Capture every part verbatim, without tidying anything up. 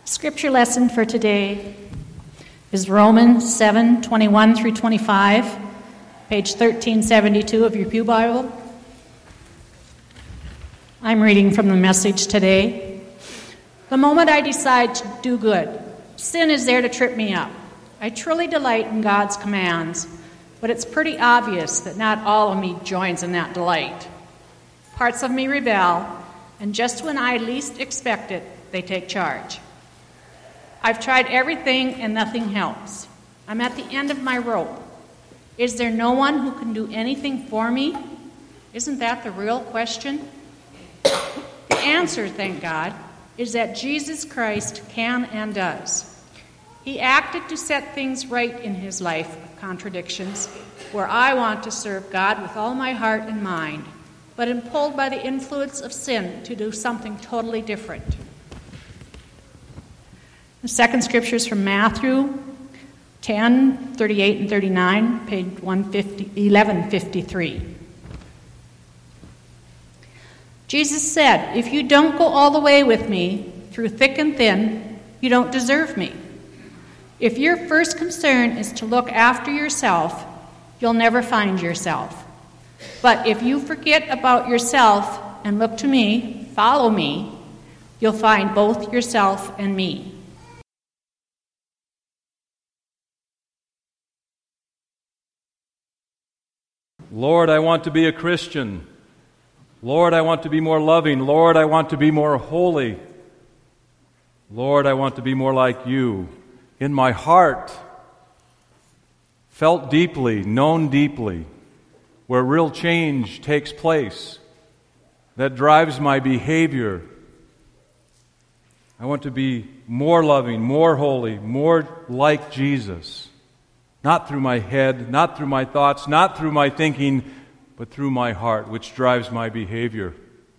Scripture lesson for today is Romans seven, twenty-one through twenty-five, page thirteen seventy-two of your Pew Bible. I'm reading from the Message today. The moment I decide to do good, sin is there to trip me up. I truly delight in God's commands, but it's pretty obvious that not all of me joins in that delight. Parts of me rebel, and just when I least expect it, they take charge. I've tried everything and nothing helps. I'm at the end of my rope. Is there no one who can do anything for me? Isn't that the real question? The answer, thank God, is that Jesus Christ can and does. He acted to set things right in his life of contradictions, where I want to serve God with all my heart and mind, but am pulled by the influence of sin to do something totally different. The second scripture is from Matthew ten, thirty-eight and thirty-nine, page eleven fifty-three. Jesus said, "If you don't go all the way with me, through thick and thin, you don't deserve me. If your first concern is to look after yourself, you'll never find yourself. But if you forget about yourself and look to me, follow me, you'll find both yourself and me." Lord, I want to be a Christian. Lord, I want to be more loving. Lord, I want to be more holy. Lord, I want to be more like you. In my heart, felt deeply, known deeply, where real change takes place, that drives my behavior. I want to be more loving, more holy, more like Jesus. Not through my head, not through my thoughts, not through my thinking, but through my heart, which drives my behavior.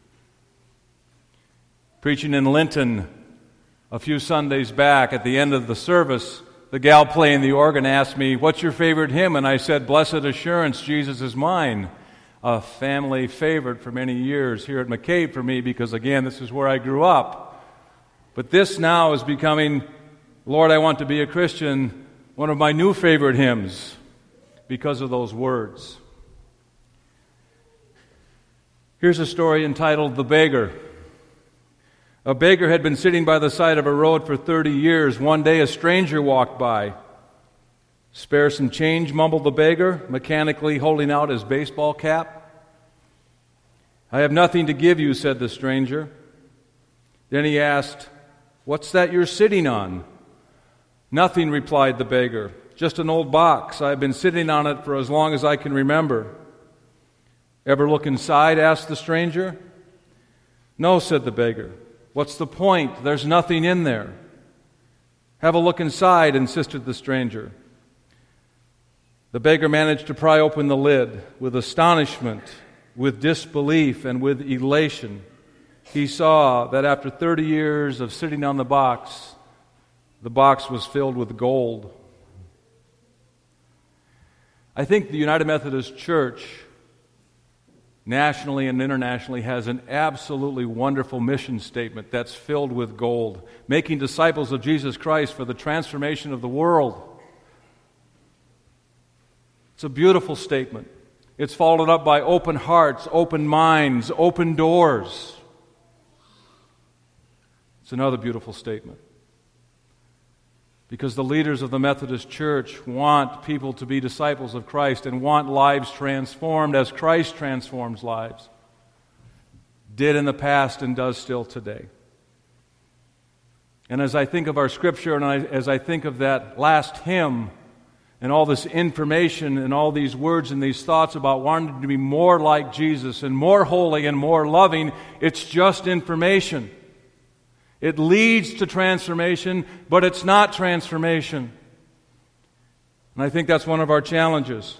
Preaching in Linton a few Sundays back, at the end of the service, the gal playing the organ asked me, "What's your favorite hymn?" And I said, "Blessed Assurance, Jesus is mine." A family favorite for many years here at McCabe for me, because again, this is where I grew up. But this now is becoming, "Lord, I want to be a Christian," one of my new favorite hymns because of those words. Here's a story entitled "The Beggar." A beggar had been sitting by the side of a road for thirty years. One day a stranger walked by. "Spare some change," mumbled the beggar, mechanically holding out his baseball cap. "I have nothing to give you," said the stranger. Then he asked, "What's that you're sitting on?" "Nothing," replied the beggar. "Just an old box. I've been sitting on it for as long as I can remember." "Ever look inside?" asked the stranger. "No," said the beggar. "What's the point? There's nothing in there." "Have a look inside," insisted the stranger. The beggar managed to pry open the lid. With astonishment, with disbelief, and with elation, he saw that after thirty years of sitting on the box, the box was filled with gold. I think the United Methodist Church, nationally and internationally, has an absolutely wonderful mission statement that's filled with gold, making disciples of Jesus Christ for the transformation of the world. It's a beautiful statement. It's followed up by open hearts, open minds, open doors. It's another beautiful statement. Because the leaders of the Methodist Church want people to be disciples of Christ and want lives transformed as Christ transforms lives. Did in the past and does still today. And as I think of our Scripture and I, as I think of that last hymn and all this information and all these words and these thoughts about wanting to be more like Jesus and more holy and more loving, it's just information. It leads to transformation, but it's not transformation. And I think that's one of our challenges.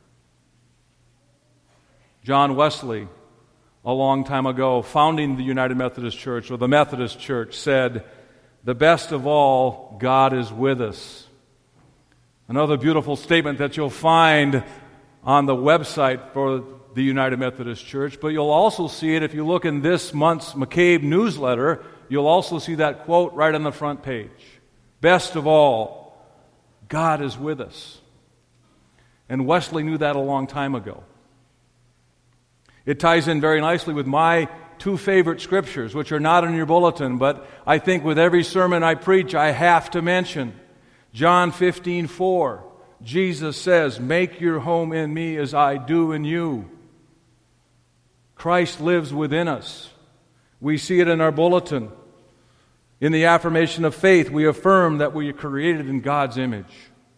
John Wesley, a long time ago, founding the United Methodist Church, or the Methodist Church, said, "The best of all, God is with us." Another beautiful statement that you'll find on the website for the United Methodist Church, but you'll also see it if you look in this month's McCabe newsletter. you'll also see that quote right on the front page. Best of all, God is with us. And Wesley knew that a long time ago. It ties in very nicely with my two favorite scriptures, which are not in your bulletin, but I think with every sermon I preach, I have to mention. John fifteen four, Jesus says, "Make your home in me as I do in you." Christ lives within us. We see it in our bulletin. In the affirmation of faith, we affirm that we are created in God's image.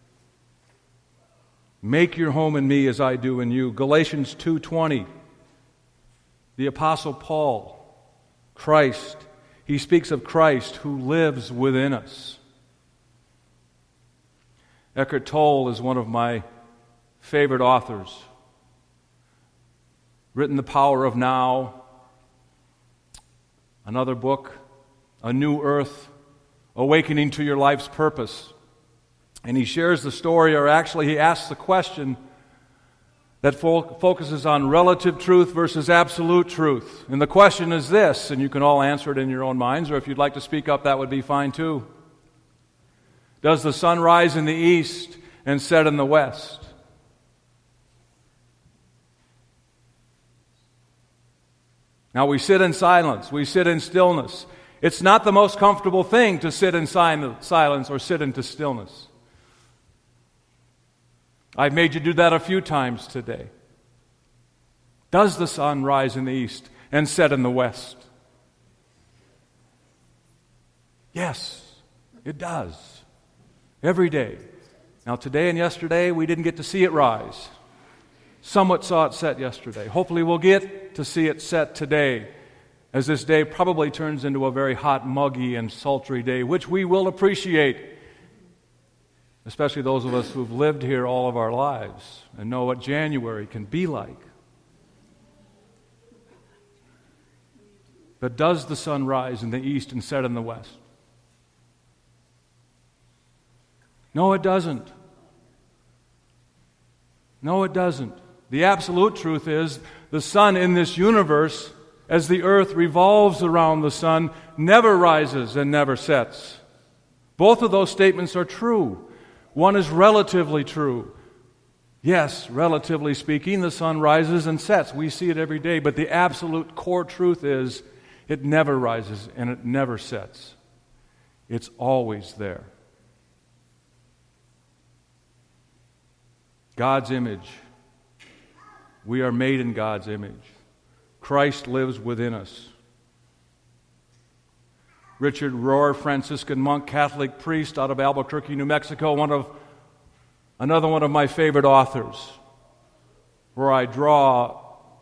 Make your home in me as I do in you. Galatians two twenty. The Apostle Paul, Christ, he speaks of Christ who lives within us. Eckhart Tolle is one of my favorite authors. Written The Power of Now, another book, A New Earth, Awakening to Your Life's Purpose. And he shares the story, or actually he asks the question that fo- focuses on relative truth versus absolute truth. And the question is this, and you can all answer it in your own minds, or if you'd like to speak up, that would be fine too. Does the sun rise in the east and set in the west? Now we sit in silence, we sit in stillness. It's not the most comfortable thing to sit in silence or sit into stillness. I've made you do that a few times today. Does the sun rise in the east and set in the west? Yes, it does. Every day. Now today and yesterday we didn't get to see it rise. Somewhat saw it set yesterday. Hopefully we'll get to see it set today, as this day probably turns into a very hot, muggy, and sultry day, which we will appreciate, especially those of us who've lived here all of our lives and know what January can be like. But does the sun rise in the east and set in the west? No, it doesn't. No, it doesn't. The absolute truth is the sun in this universe, as the earth revolves around the sun, never rises and never sets. Both of those statements are true. One is relatively true. Yes, relatively speaking, the sun rises and sets. We see it every day. But the absolute core truth is it never rises and it never sets. It's always there. God's image. We are made in God's image. Christ lives within us. Richard Rohr, Franciscan monk, Catholic priest out of Albuquerque, New Mexico, one of another one of my favorite authors, where I draw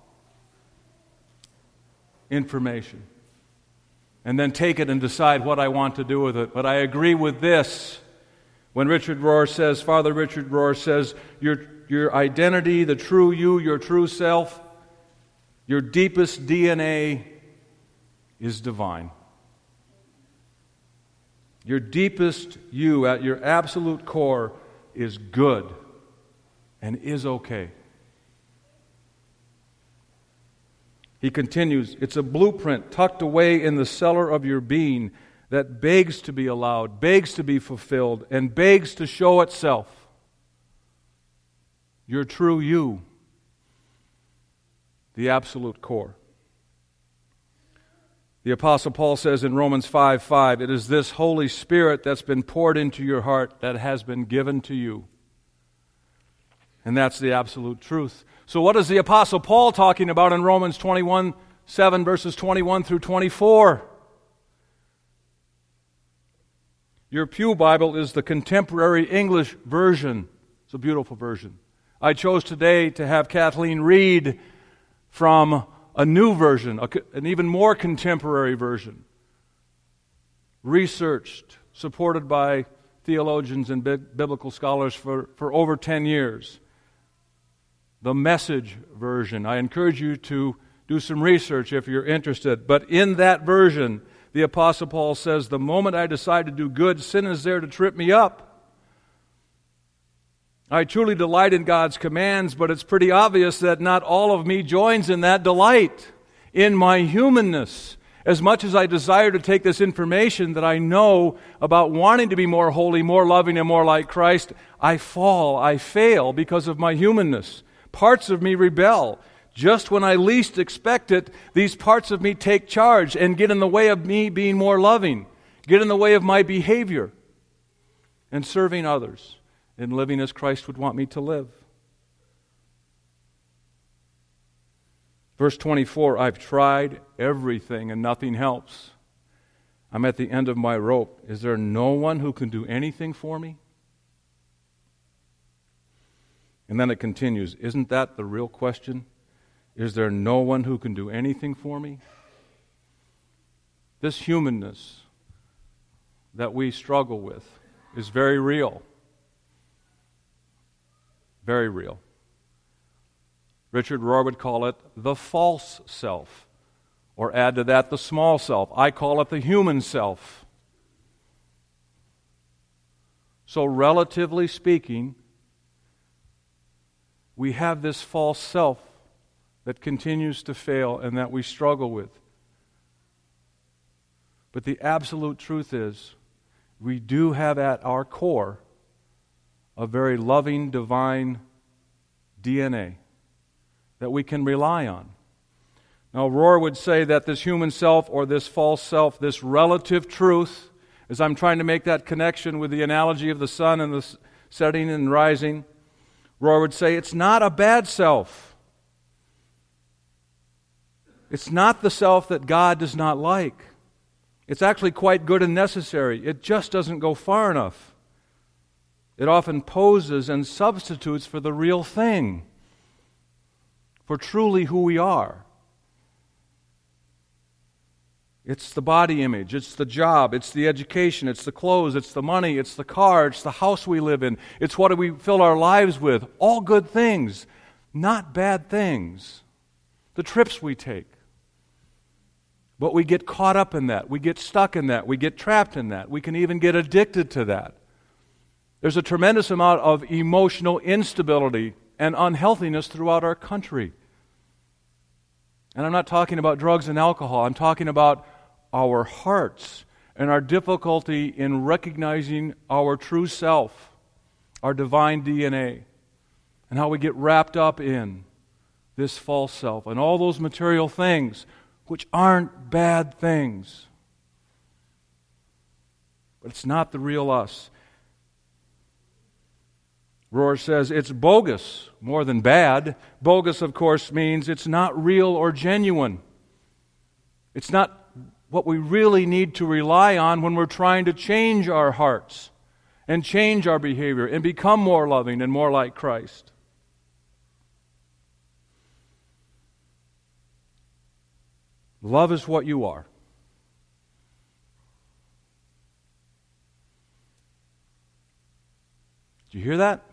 information and then take it and decide what I want to do with it. But I agree with this when Richard Rohr says, Father Richard Rohr says, your, your identity, the true you, your true self, your deepest D N A is divine. Your deepest you, at your absolute core, is good and is okay. He continues, it's a blueprint tucked away in the cellar of your being that begs to be allowed, begs to be fulfilled, and begs to show itself. Your true you, the absolute core. The Apostle Paul says in Romans five five, it is this Holy Spirit that's been poured into your heart that has been given to you. And that's the absolute truth. So what is the Apostle Paul talking about in Romans twenty-one seven verses twenty-one through twenty-four? Your Pew Bible is the contemporary English version. It's a beautiful version. I chose today to have Kathleen read from a new version, an even more contemporary version, researched, supported by theologians and biblical scholars for, for over ten years. The Message version. I encourage you to do some research if you're interested. But in that version, the Apostle Paul says, the moment I decide to do good, sin is there to trip me up. I truly delight in God's commands, but it's pretty obvious that not all of me joins in that delight. In my humanness As much as I desire to take this information that I know about wanting to be more holy, more loving, and more like Christ, I fall, I fail because of my humanness. Parts of me rebel. Just when I least expect it, these parts of me take charge and get in the way of me being more loving, get in the way of my behavior and serving others and living as Christ would want me to live. Verse twenty-four, I've tried everything and nothing helps. I'm at the end of my rope. Is there no one who can do anything for me? And then it continues, isn't that the real question? Is there no one who can do anything for me? This humanness that we struggle with is very real. Very real. Richard Rohr would call it the false self, or add to that the small self. I call it the human self. So relatively speaking, we have this false self that continues to fail and that we struggle with. But the absolute truth is, we do have at our core a very loving, divine D N A that we can rely on. Now, Rohr would say that this human self or this false self, this relative truth, as I'm trying to make that connection with the analogy of the sun and the setting and rising, Rohr would say it's not a bad self. It's not the self that God does not like. It's actually quite good and necessary. It just doesn't go far enough. It often poses and substitutes for the real thing, for truly who we are. It's the body image, it's the job, it's the education, it's the clothes, it's the money, it's the car, it's the house we live in, it's what we fill our lives with. All good things, not bad things. The trips we take. But we get caught up in that, we get stuck in that, we get trapped in that, we can even get addicted to that. There's a tremendous amount of emotional instability and unhealthiness throughout our country. And I'm not talking about drugs and alcohol. I'm talking about our hearts and our difficulty in recognizing our true self, our divine D N A, and how we get wrapped up in this false self and all those material things which aren't bad things. But it's not the real us. Rohr says it's bogus more than bad. Bogus, of course, means it's not real or genuine. It's not what we really need to rely on when we're trying to change our hearts and change our behavior and become more loving and more like Christ. Love is what you are. Did you hear that?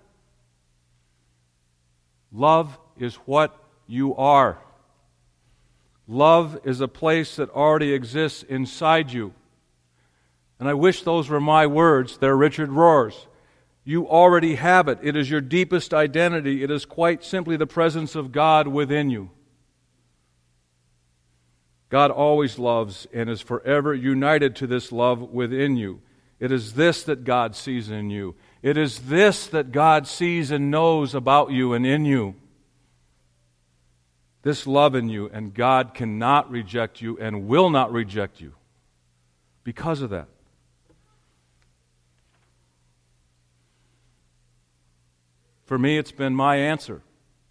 Love is what you are. Love is a place that already exists inside you. And I wish those were my words. They're Richard Rohr's. You already have it. It is your deepest identity. It is quite simply the presence of God within you. God always loves and is forever united to this love within you. It is this that God sees in you. It is this that God sees and knows about you and in you. This love in you, and God cannot reject you and will not reject you because of that. For me, it's been my answer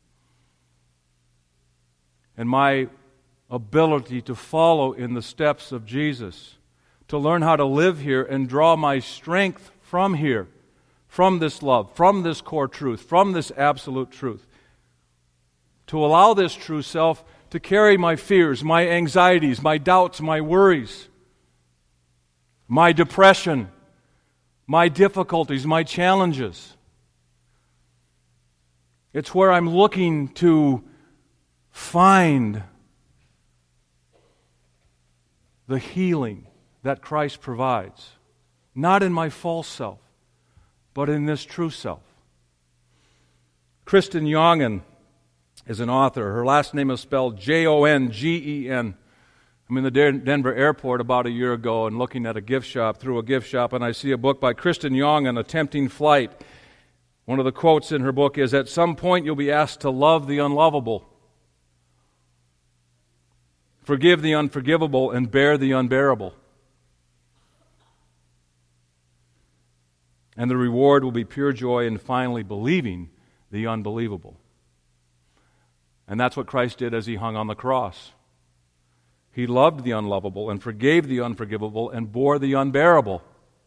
and my ability to follow in the steps of Jesus, to learn how to live here and draw my strength from here, from this love, from this core truth, from this absolute truth. To allow this true self to carry my fears, my anxieties, my doubts, my worries, my depression, my difficulties, my challenges. It's where I'm looking to find the healing that Christ provides, not in my false self, but in this true self. Kristen Jongen is an author. Her last name is spelled J O N G E N. I'm in the Denver airport about a year ago and looking at a gift shop, through a gift shop, and I see a book by Kristen Young on attempting flight. One of the quotes in her book is, "At some point you'll be asked to love the unlovable, forgive the unforgivable, and bear the unbearable. And the reward will be pure joy in finally believing the unbelievable." And that's what Christ did as He hung on the cross. He loved the unlovable and forgave the unforgivable and bore the unbearable.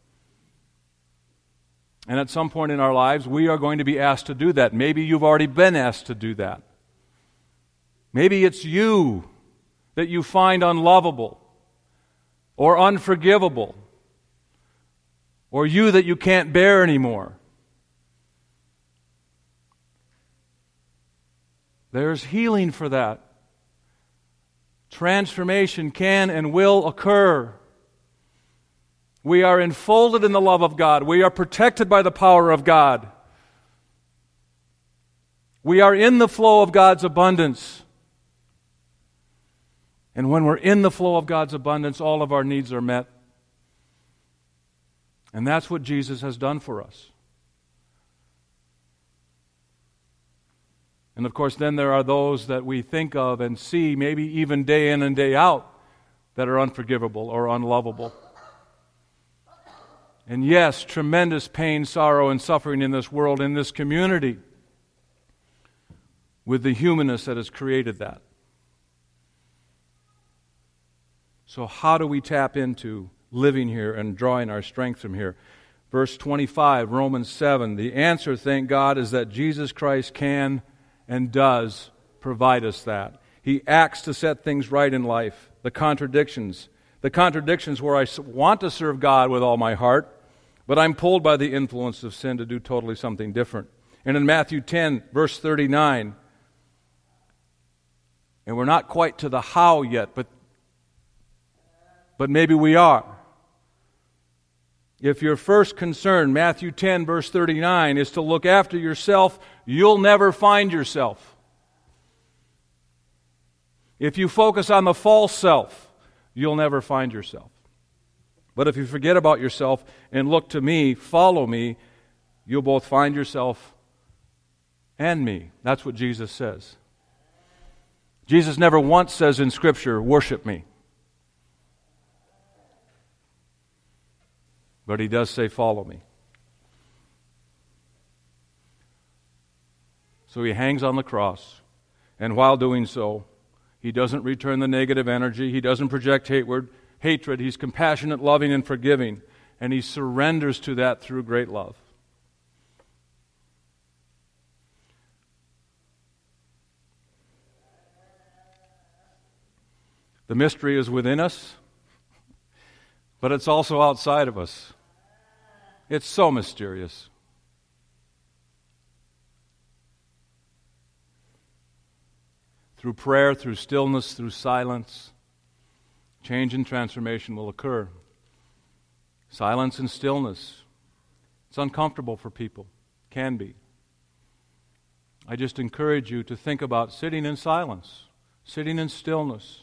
And at some point in our lives, we are going to be asked to do that. Maybe you've already been asked to do that. Maybe it's you that you find unlovable or unforgivable, or you that you can't bear anymore. There's healing for that. Transformation can and will occur. We are enfolded in the love of God. We are protected by the power of God. We are in the flow of God's abundance. And when we're in the flow of God's abundance, all of our needs are met. And that's what Jesus has done for us. And of course, then there are those that we think of and see, maybe even day in and day out, that are unforgivable or unlovable. And yes, tremendous pain, sorrow, and suffering in this world, in this community, with the humanness that has created that. So how do we tap into living here and drawing our strength from here? Verse twenty-five, Romans seven, the answer, thank God, is that Jesus Christ can and does provide us that. He acts to set things right in life. The contradictions. The contradictions where I want to serve God with all my heart, but I'm pulled by the influence of sin to do totally something different. And in Matthew ten, verse thirty-nine, and we're not quite to the how yet, but, but maybe we are. If your first concern, Matthew ten, verse thirty-nine, is to look after yourself, you'll never find yourself. If you focus on the false self, you'll never find yourself. But if you forget about yourself and look to me, follow me, you'll both find yourself and me. That's what Jesus says. Jesus never once says in Scripture, worship me. But He does say, follow me. So He hangs on the cross, and while doing so, He doesn't return the negative energy. He doesn't project hatred. Hatred. He's compassionate, loving, and forgiving, and He surrenders to that through great love. The mystery is within us, but it's also outside of us. It's so mysterious. Through prayer, through stillness, through silence, change and transformation will occur. Silence and stillness. It's uncomfortable for people. Can be. I just encourage you to think about sitting in silence, sitting in stillness.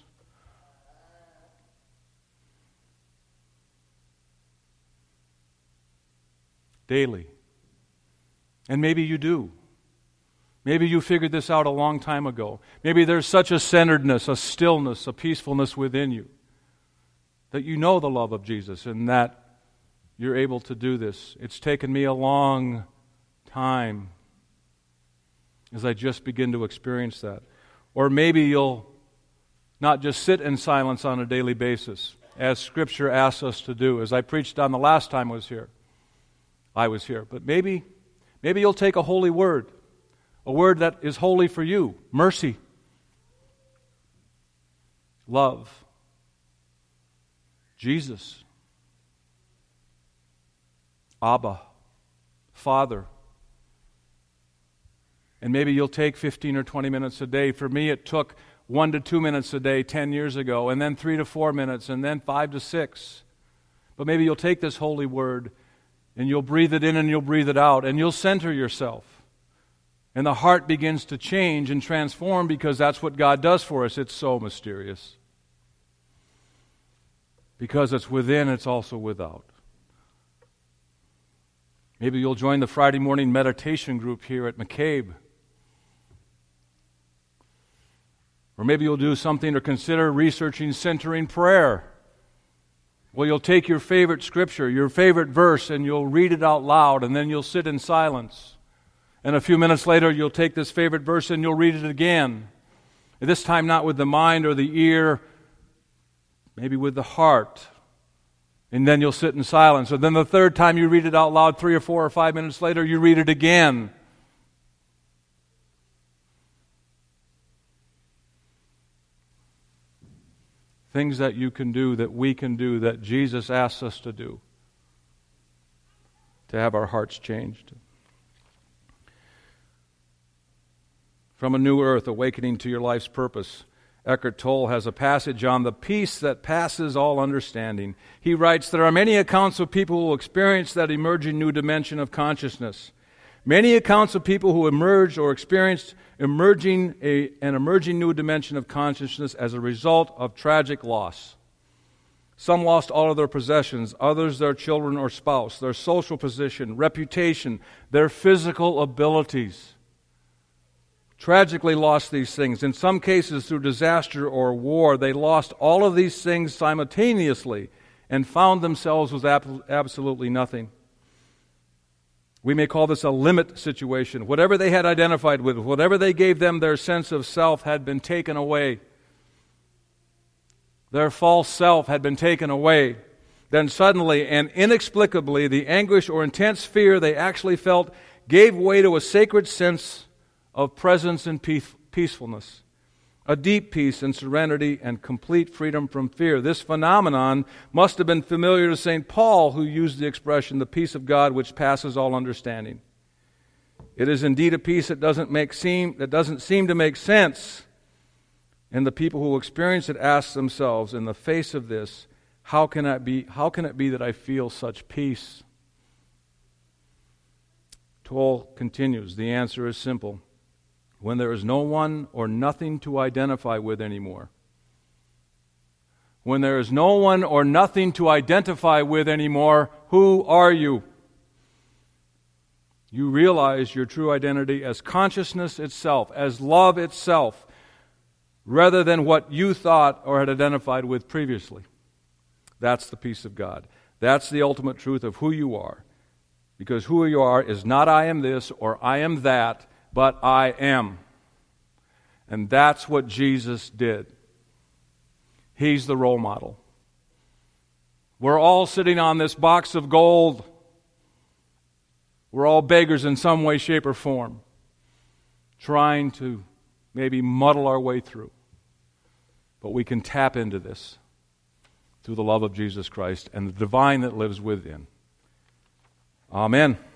Daily. And maybe you do. Maybe you figured this out a long time ago. Maybe there's such a centeredness, a stillness, a peacefulness within you that you know the love of Jesus and that you're able to do this. It's taken me a long time as I just begin to experience that. Or maybe you'll not just sit in silence on a daily basis, as Scripture asks us to do, as I preached on the last time I was here. I was here. But maybe, maybe you'll take a holy word, a word that is holy for you. Mercy. Love. Jesus. Abba. Father. And maybe you'll take fifteen or twenty minutes a day. For me, it took one to two minutes a day ten years ago, and then three to four minutes, and then five to six. But maybe you'll take this holy word and you'll breathe it in and you'll breathe it out, and you'll center yourself. And the heart begins to change and transform because that's what God does for us. It's so mysterious. Because it's within, it's also without. Maybe you'll join the Friday morning meditation group here at McCabe. Or maybe you'll do something or consider researching centering prayer. Well, you'll take your favorite scripture, your favorite verse, and you'll read it out loud, and then you'll sit in silence. And a few minutes later, you'll take this favorite verse and you'll read it again. This time not with the mind or the ear, maybe with the heart. And then you'll sit in silence. And then the third time you read it out loud, three or four or five minutes later, you read it again. Things that you can do, that we can do, that Jesus asks us to do, to have our hearts changed. From A New Earth, Awakening to Your Life's Purpose, Eckhart Tolle has a passage on the peace that passes all understanding. He writes, there are many accounts of people who will experience that emerging new dimension of consciousness. Many accounts of people who emerged or experienced emerging a, an emerging new dimension of consciousness as a result of tragic loss. Some lost all of their possessions, others their children or spouse, their social position, reputation, their physical abilities. Tragically lost these things. In some cases, through disaster or war, they lost all of these things simultaneously and found themselves with ab- absolutely nothing. We may call this a limit situation. Whatever they had identified with, whatever they gave them their sense of self had been taken away. Their false self had been taken away. Then suddenly and inexplicably, the anguish or intense fear they actually felt gave way to a sacred sense of presence and peace, peacefulness, a deep peace and serenity and complete freedom from fear. This phenomenon must have been familiar to Saint Paul, who used the expression, the peace of God which passes all understanding. It is indeed a peace that doesn't make seem that doesn't seem to make sense, and the people who experience it ask themselves, in the face of this, how can it be, how can it be that I feel such peace? Tolle continues, the answer is simple. When there is no one or nothing to identify with anymore. When there is no one or nothing to identify with anymore, who are you? You realize your true identity as consciousness itself, as love itself, rather than what you thought or had identified with previously. That's the peace of God. That's the ultimate truth of who you are. Because who you are is not I am this or I am that, but I am. And that's what Jesus did. He's the role model. We're all sitting on this box of gold. We're all beggars in some way, shape, or form, trying to maybe muddle our way through. But we can tap into this through the love of Jesus Christ and the divine that lives within. Amen.